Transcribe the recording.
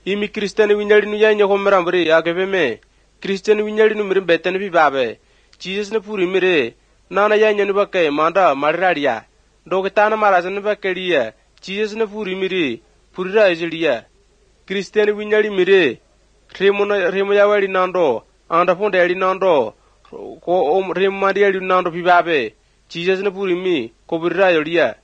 imi kristeni winyali nu ya nyoko mrambri ya keveme kristeni winyali nu mirin beten bi babe Jesus ne puri mire nana ya nyanu bakke manda mariraria dogitana marazan bakkeliya Jesus ne puri mire purira ejeliya kristeni winyali mire remo ya wali nando anda fonde ali nando ko remo mari ali nando bi babe Jesus ne puri mi ko burira yoliya